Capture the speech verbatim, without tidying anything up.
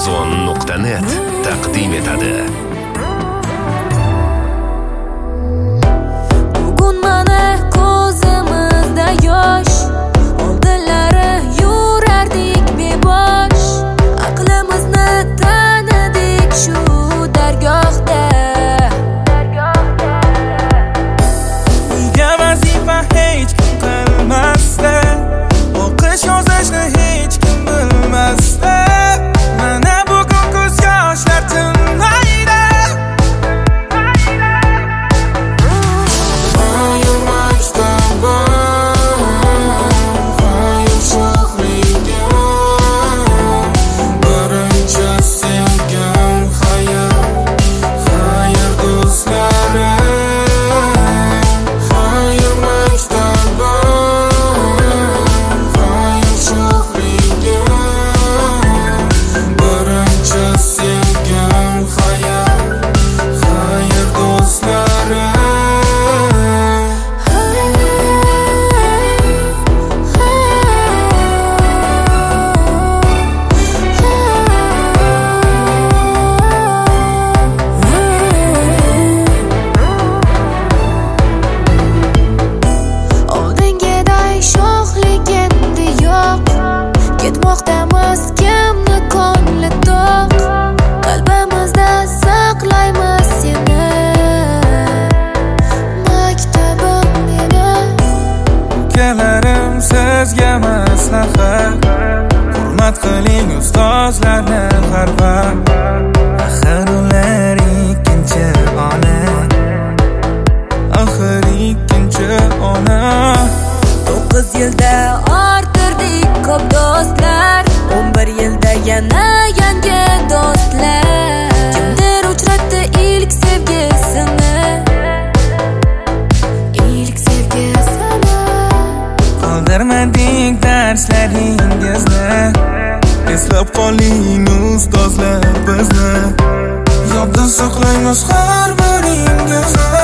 Amazon nuqta net taqdim etadi. Bugun mana ko'zimizda yosh, oldinlari yurardik bebosh. Aqlimizni tanidik shu dargohda. Uyga vazifa hech kim qilmasdi, o'qish yozishni hech kim bilmasdi. Mana bugun ko'z yoshlar tinmaydi. Hayır maktabı, hayır sho'xliga, birinchi sevgim hayot, hayır do'stlarim. Hayır maktabı, hayır sho'xliga, birinchi sevgim hayot, hayır do'stlarim. Oldingiday sho'xlik endi yo'q, ketmoqdamiz kimni ko'ngli to'q. Qalbimizda saqlaymiz seni, maktabim meni. Ukalarim sizga maslahat, hurmat qiling ustozlarni har vaqt. Axir ular ikkinchi ona, axir ikkinchi ona. To'qqiz yilda orttirdik ko'p do'stlar, o'n bir yilda yana yangi do'stlar. Kimdir uchratdi ilk sevgisini, ilk sevgisini. Qoldirmadik darslaringizni, eslab qoling ustozlar bizni. Yodda saqlaymiz har biringizni.